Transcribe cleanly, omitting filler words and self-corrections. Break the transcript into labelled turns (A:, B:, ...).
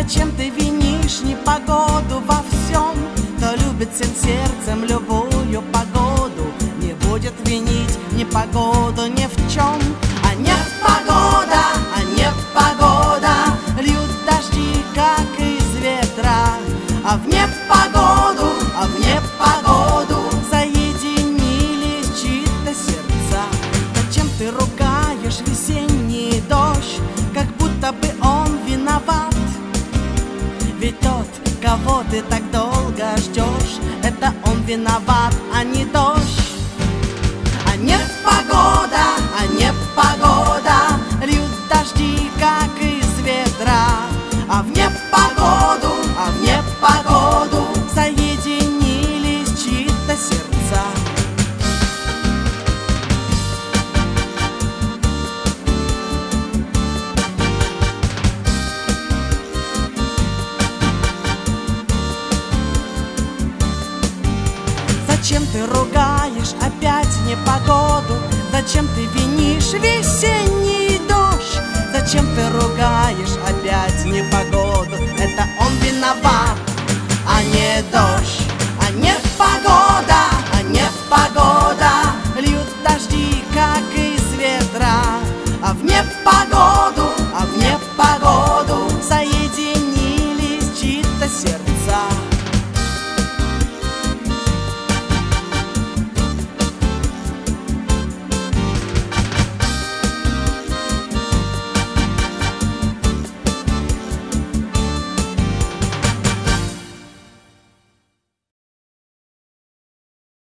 A: Зачем ты винишь непогоду во всем? Кто любит всем сердцем любую погоду, не будет винить непогоду ни в чем. А нет погода, а нет погода, льют дожди, как из ветра. А в непогоду, а в непогоду соединились чьи-то сердца. Зачем ты ругаешь весенний дождь, как будто бы он виноват? Ведь тот, кого ты так долго ждешь, это он виноват, а не дождь. А нет погода, а нет погода, льют дожди, как из ветра. А в непогоду, а в непогоду соединились чьи-то сердца. Зачем ты ругаешь опять непогоду? Зачем ты винишь весенний дождь? Зачем ты ругаешь опять непогоду? Это он виноват, а не дождь.